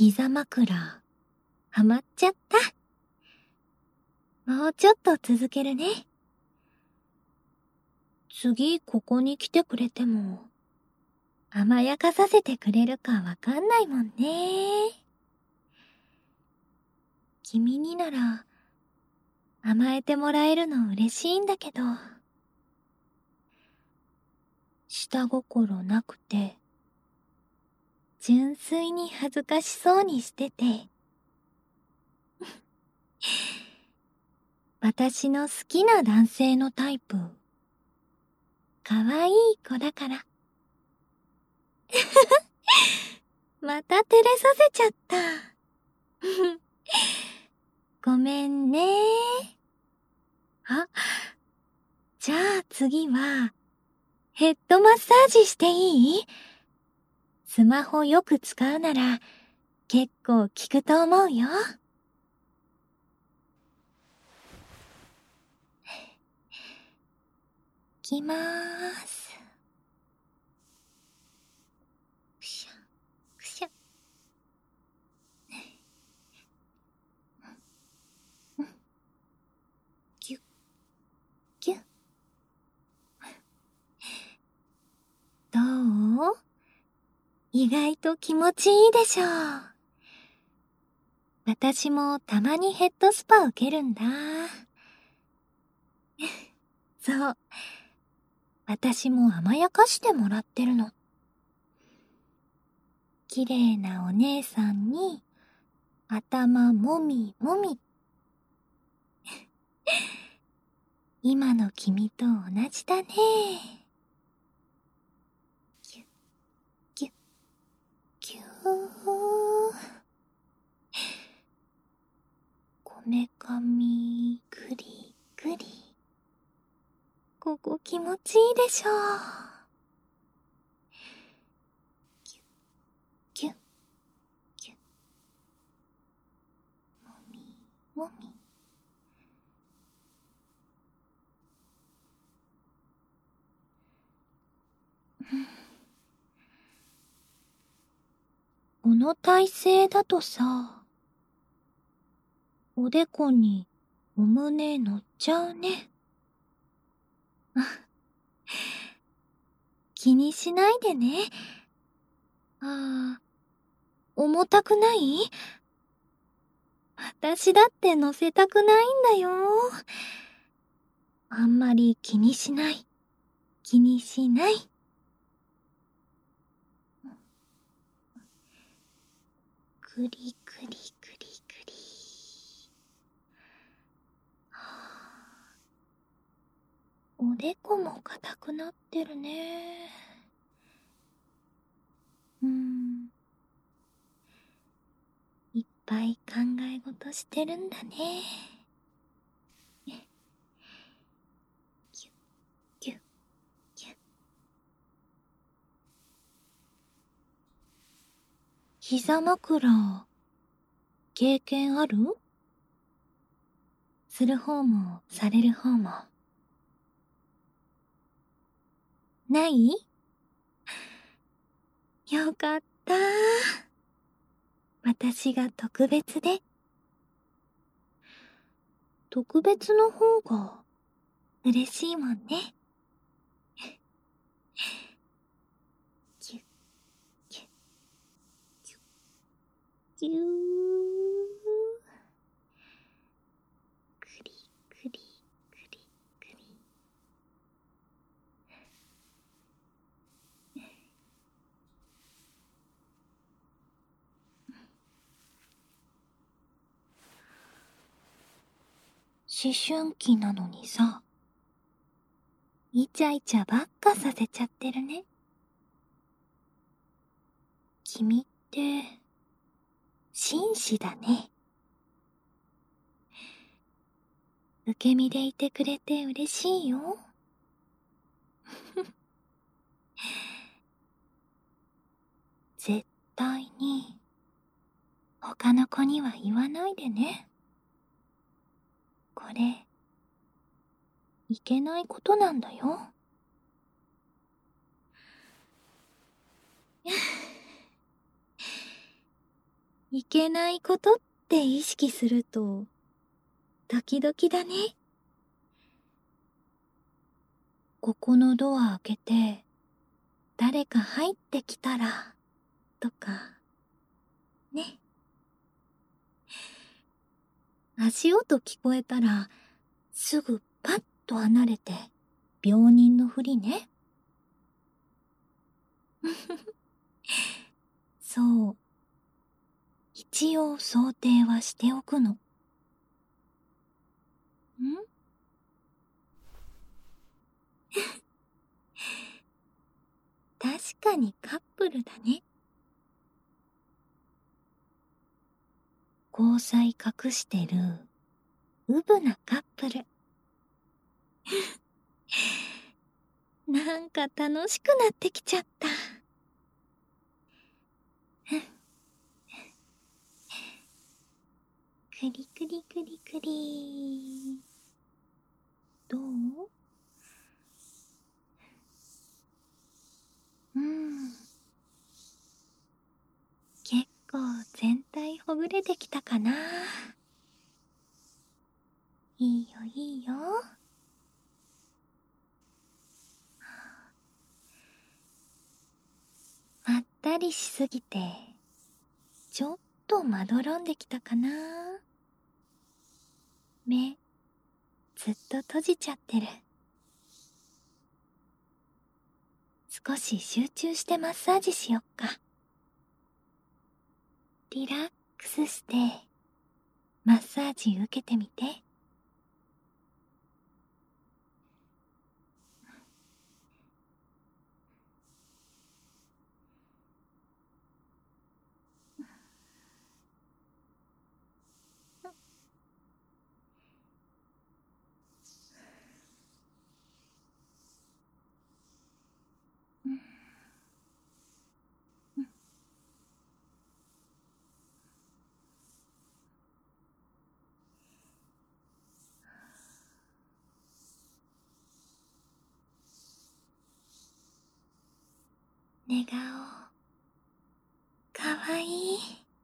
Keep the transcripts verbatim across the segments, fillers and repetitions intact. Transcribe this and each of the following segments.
膝枕、はまっちゃった。もうちょっと続けるね。次ここに来てくれても、甘やかさせてくれるかわかんないもんね。君になら、甘えてもらえるの嬉しいんだけど、下心なくて、純粋に恥ずかしそうにしてて、私の好きな男性のタイプ、かわいい子だから。また照れさせちゃった。ごめんね。あ、じゃあ次は、ヘッドマッサージしていい？スマホよく使うなら、結構効くと思うよ。いきまーす。くしゃ、くしゃ。ぎゅっ、ぎゅっ。どう？意外と気持ちいいでしょう。私もたまにヘッドスパ受けるんだ。そう。私も甘やかしてもらってるの。綺麗なお姉さんに、頭もみもみ。今の君と同じだね。ぎゅっ、ぎゅっ、ぎゅー。こめかみ、ぐりぐり。ここ気持ちいいでしょう。ぎゅっ、ぎゅっ、ぎゅっ。もみ、もみ。この体勢だとさ、おでこにお胸乗っちゃうね。気にしないでね。ああ、重たくない？私だって乗せたくないんだよ。あんまり気にしない。気にしない。くりくりくりくり。おでこも硬くなってるね。うーん。いっぱい考え事してるんだね。ぎゅっ、ぎゅっ、ぎゅっ。膝枕、経験ある？する方も、される方も。ない？よかった。私が特別で。特別の方が嬉しいもんね。ぎゅっ、ぎゅっ、ぎゅっ、ぎゅー。くりくりくりくり。思春期なのにさ、イチャイチャばっかさせちゃってるね。君って、紳士だね。受け身でいてくれて嬉しいよ。絶対に、他の子には言わないでね。これ、いけないことなんだよ。 いけないことって意識すると、ドキドキだね。ここのドア開けて、誰か入ってきたら、とか、ね。足音聞こえたら、すぐパッと離れて、病人のふりね。そう。一応想定はしておくの。ん？確かにカップルだね。交際隠してる、うぶなカップル。なんか楽しくなってきちゃった。くりくりくりくり。どう？うん。結構全体ほぐれてきたかな。いいよいいよ。まったりしすぎて、ちょっとまどろんできたかな。目、ずっと閉じちゃってる。少し集中してマッサージしよっか。リラックスして、マッサージ受けてみて。寝顔、かわいい。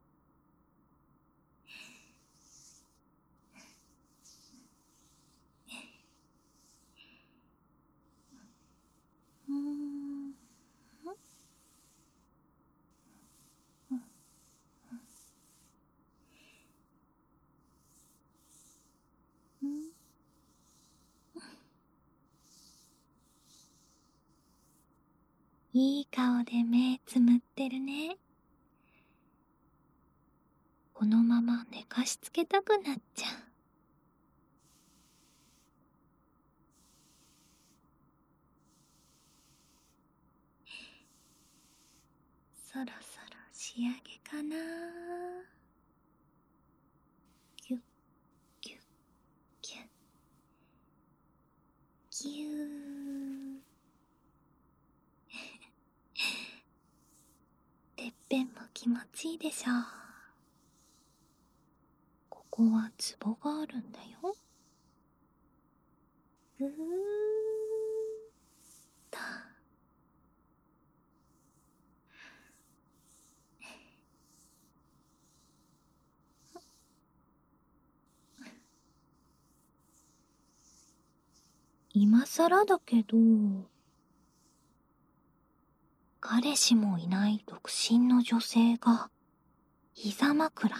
うーん。いい顔で目つむってるね。このまま寝かしつけたくなっちゃう。そろそろ仕上げかな。キュッキュッキュッキュー。てっぺんも気持ちいいでしょ。ここはツボがあるんだよ。うーっと。今さらだけど、彼氏もいない独身の女性が膝枕。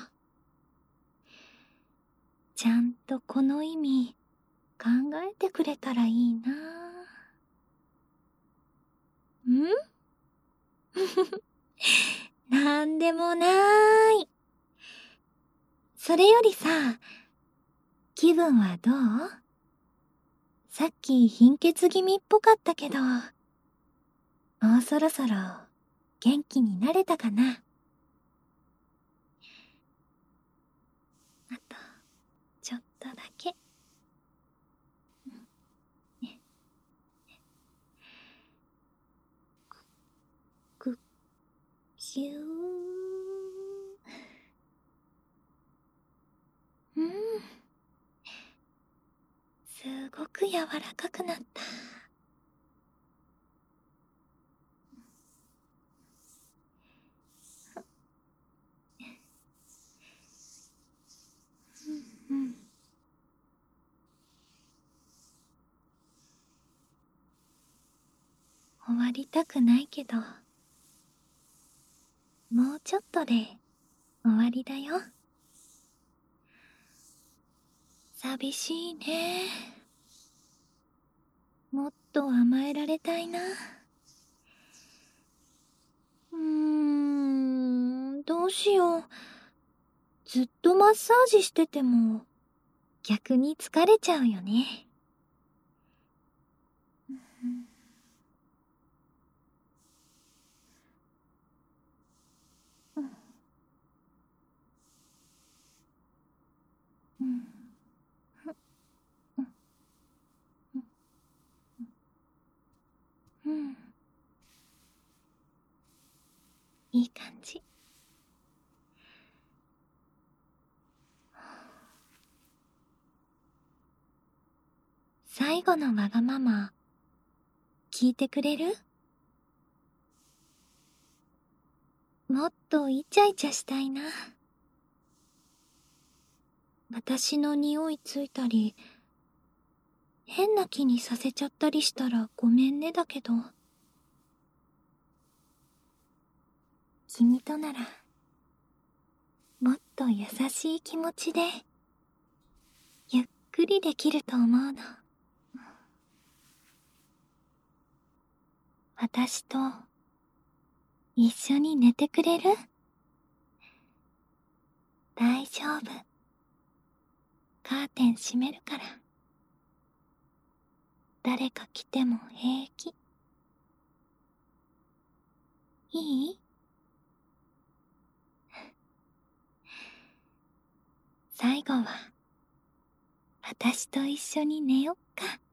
ちゃんとこの意味考えてくれたらいいな。ん？なんでもなーい。それよりさ、気分はどう？さっき貧血気味っぽかったけど、もうそろそろ元気になれたかな？あと、ちょっとだけ。く、く、しゅー。うん。すごく柔らかくなった。 わりたくないけど、もうちょっとで終わりだよ。寂しいね。もっと甘えられたいな。うーん、どうしよう。ずっとマッサージしてても逆に疲れちゃうよね。うん、うん、うん、うん、いい感じ。最後のわがまま、聞いてくれる？もっとイチャイチャしたいな。私の匂いついたり、変な気にさせちゃったりしたらごめんねだけど、君となら、もっと優しい気持ちで、ゆっくりできると思うの。私と、一緒に寝てくれる？大丈夫。カーテン閉めるから。誰か来ても平気。いい？最後は、私と一緒に寝よっか。